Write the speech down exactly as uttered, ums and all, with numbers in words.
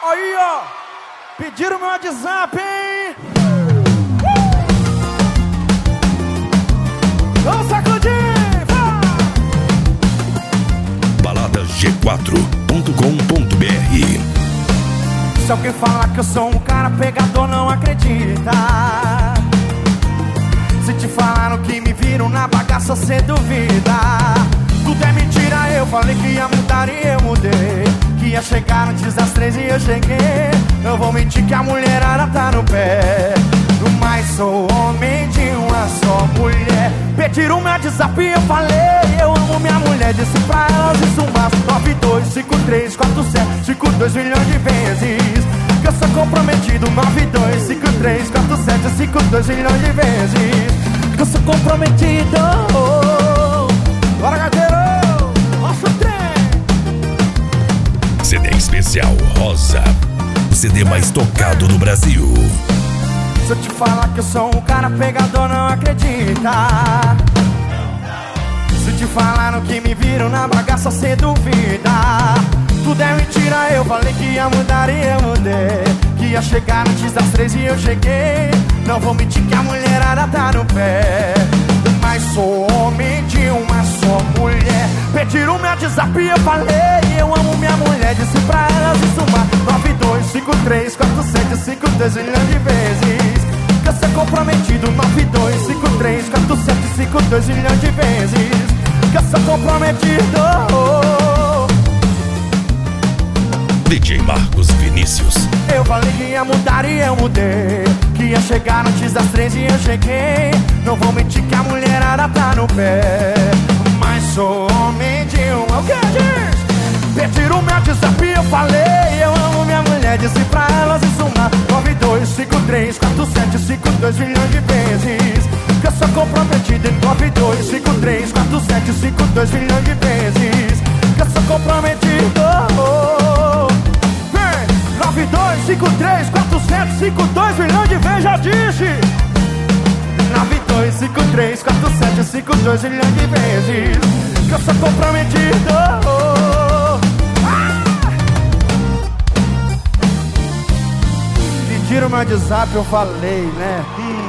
Aí, ó, pediram meu WhatsApp, hein? Vamos sacudir, vai! balada g quatro ponto com ponto b r. Se alguém falar que eu sou um cara pegador, não acredita. Se te falaram que me viram na bagaça, cê duvida. Tudo é mentira, eu falei que ia mudar e eu mudei. Que ia chegar antes das três e eu cheguei. Eu vou mentir que a mulherada tá no pé. Mas sou homem de uma só mulher. Pediram meu WhatsApp e eu falei eu amo minha mulher. Disse pra elas isso umas nove dois cinco três quatro sete cinco dois milhões de vezes. Que eu sou comprometido. Nove dois cinco três quatro sete cinco dois milhões de vezes. Que eu sou comprometido. Bora, gateiro! Nossa, o trem! C D especial Rosa, o C D mais tocado do Brasil. Se eu te falar que eu sou um cara pegador, não acredita. Se te falaram que me viram na bagaça, cê duvida. Tudo é mentira, eu falei que ia mudar e eu mudei. Que ia chegar antes das três e eu cheguei. Não vou mentir que a mulherada tá no pé. Mas sou homem de uma só mulher. Pediram meu WhatsApp e eu falei eu amo minha mulher. Disse pra elas isso uma nove dois cinco três quatro sete cinco dois milhões de vezes. Que eu sou comprometido. Nove dois cinco três quatro sete cinco dois milhões de vezes. Que eu sou comprometido. D J Marcos Vinícius. Eu falei que ia mudar e eu mudei. Que ia chegar antes das três e eu cheguei. Não vou mentir que a mulherada tá no pé. Mas sou homem de uma... O que diz? Pediram meu WhatsApp e eu falei eu amo minha mulher. Disse pra elas isso uma nove dois cinco três quatro sete cinco dois milhões de vezes. Que eu sou comprometido em nove dois cinco três quatro sete cinco dois milhões de vezes. Que eu sou comprometido. Nove dois cinco três quatro sete cinco dois milhões de vezes, já disse. Nove dois cinco três quatro sete cinco dois milhões de vezes. Que eu sou comprometido. Ah! Pediram meu WhatsApp, eu falei, né? Hum.